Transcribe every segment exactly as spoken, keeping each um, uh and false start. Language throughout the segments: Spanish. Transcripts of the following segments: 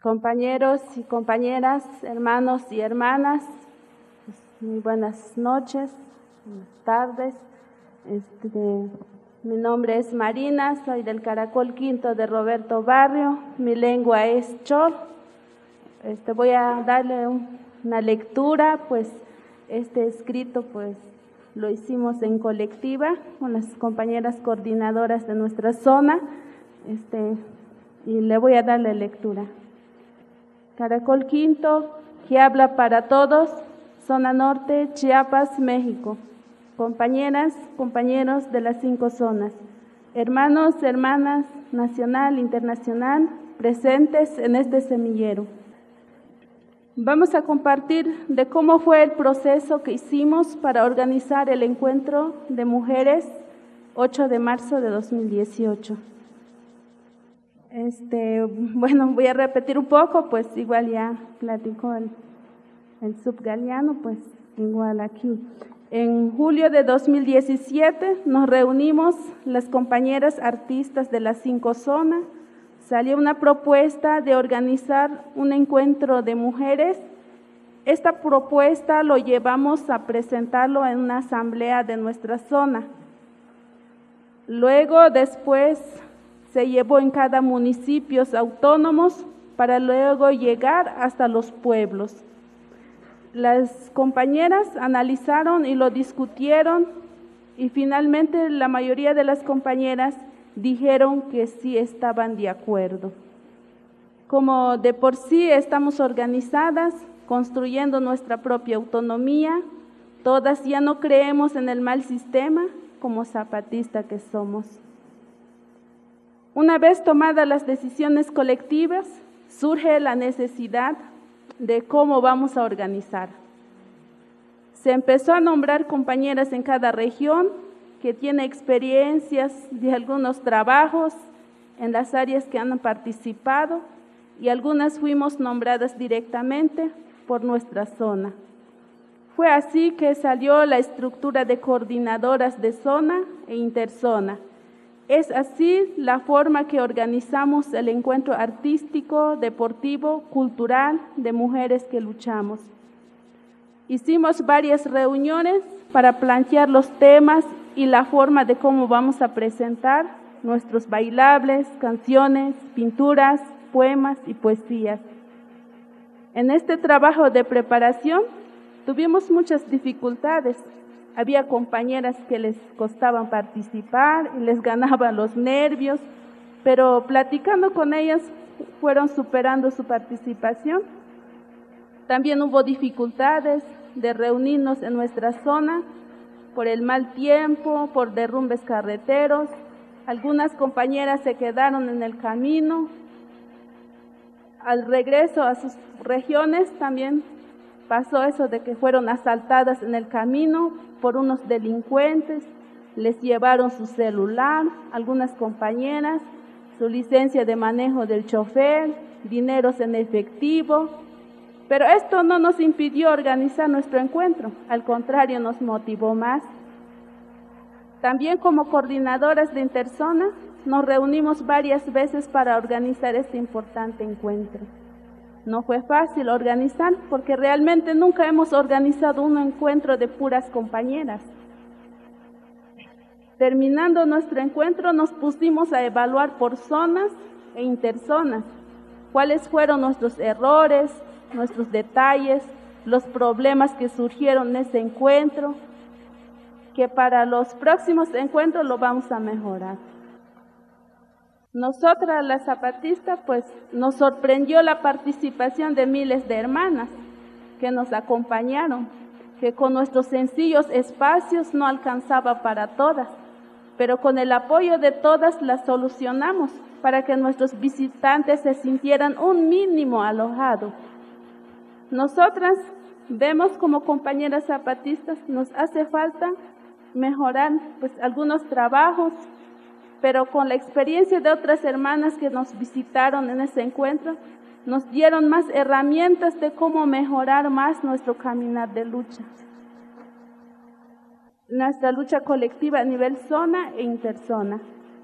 Compañeros y compañeras, hermanos y hermanas, pues, muy buenas noches, buenas tardes. Este, mi nombre es Marina, soy del Caracol Quinto de Roberto Barrio, mi lengua es Chol. Este, voy a darle un, una lectura, pues este escrito pues lo hicimos en colectiva con las compañeras coordinadoras de nuestra zona, este, y le voy a dar la lectura. Caracol Quinto, que habla para todos, Zona Norte, Chiapas, México. Compañeras, compañeros de las cinco zonas, hermanos, hermanas, nacional, internacional, presentes en este semillero. Vamos a compartir de cómo fue el proceso que hicimos para organizar el encuentro de mujeres ocho de marzo de dos mil dieciocho. Este, bueno, voy a repetir un poco, pues igual ya platicó el, el subgaleano, pues igual aquí. En julio de dos mil diecisiete nos reunimos las compañeras artistas de las cinco zonas, salió una propuesta de organizar un encuentro de mujeres. Esta propuesta lo llevamos a presentarlo en una asamblea de nuestra zona. Luego, después, se llevó en cada municipio autónomos para luego llegar hasta los pueblos. Las compañeras analizaron y lo discutieron y finalmente la mayoría de las compañeras dijeron que sí estaban de acuerdo. Como de por sí estamos organizadas, construyendo nuestra propia autonomía, todas ya no creemos en el mal sistema como zapatistas que somos. Una vez tomadas las decisiones colectivas, surge la necesidad de cómo vamos a organizar. Se empezó a nombrar compañeras en cada región que tienen experiencias de algunos trabajos en las áreas que han participado y algunas fuimos nombradas directamente por nuestra zona. Fue así que salió la estructura de coordinadoras de zona e interzona. Es así la forma que organizamos el encuentro artístico, deportivo, cultural de mujeres que luchamos. Hicimos varias reuniones para plantear los temas y la forma de cómo vamos a presentar nuestros bailables, canciones, pinturas, poemas y poesías. En este trabajo de preparación tuvimos muchas dificultades. Había compañeras que les costaban participar y les ganaban los nervios, pero platicando con ellas fueron superando su participación. También hubo dificultades de reunirnos en nuestra zona por el mal tiempo, por derrumbes carreteros. Algunas compañeras se quedaron en el camino. Al regreso a sus regiones también pasó eso de que fueron asaltadas en el camino por unos delincuentes, les llevaron su celular, algunas compañeras, su licencia de manejo del chofer, dineros en efectivo, pero esto no nos impidió organizar nuestro encuentro, al contrario nos motivó más. También como coordinadoras de interzona nos reunimos varias veces para organizar este importante encuentro. No fue fácil organizar porque realmente nunca hemos organizado un encuentro de puras compañeras. Terminando nuestro encuentro nos pusimos a evaluar por zonas e interzonas cuáles fueron nuestros errores, nuestros detalles, los problemas que surgieron en ese encuentro, que para los próximos encuentros lo vamos a mejorar. Nosotras, las zapatistas, pues nos sorprendió la participación de miles de hermanas que nos acompañaron, que con nuestros sencillos espacios no alcanzaba para todas, pero con el apoyo de todas las solucionamos para que nuestros visitantes se sintieran un mínimo alojados. Nosotras vemos como compañeras zapatistas nos hace falta mejorar pues algunos trabajos, pero con la experiencia de otras hermanas que nos visitaron en ese encuentro, nos dieron más herramientas de cómo mejorar más nuestro caminar de lucha. Nuestra lucha colectiva a nivel zona e interzona.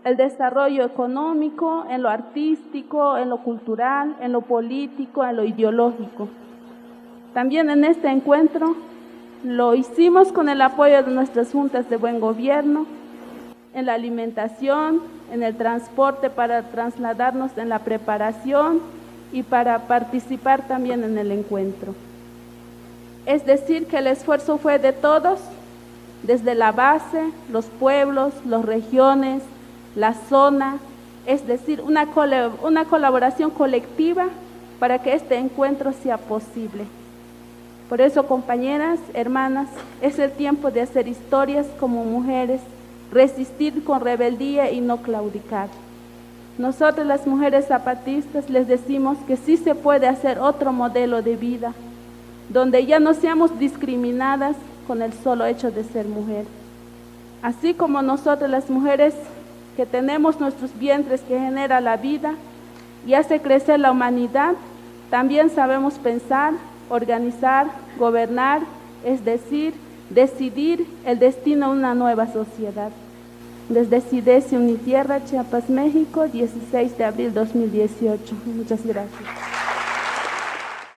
el desarrollo económico, en lo artístico, en lo cultural, en lo político, en lo ideológico. También en este encuentro lo hicimos con el apoyo de nuestras juntas de buen gobierno, en la alimentación, en el transporte para trasladarnos en la preparación y para participar también en el encuentro. Es decir, que el esfuerzo fue de todos, desde la base, los pueblos, las regiones, la zona, es decir, una, col- una colaboración colectiva para que este encuentro sea posible. Por eso, compañeras, hermanas, es el tiempo de hacer historias como mujeres, resistir con rebeldía y no claudicar. Nosotros las mujeres zapatistas les decimos que sí se puede hacer otro modelo de vida, donde ya no seamos discriminadas con el solo hecho de ser mujer. Así como nosotros las mujeres que tenemos nuestros vientres que genera la vida y hace crecer la humanidad, también sabemos pensar, organizar, gobernar, es decir, decidir el destino de una nueva sociedad. Desde SIDESI Unitierra, Chiapas, México, dieciséis de abril de dos mil dieciocho. Muchas gracias.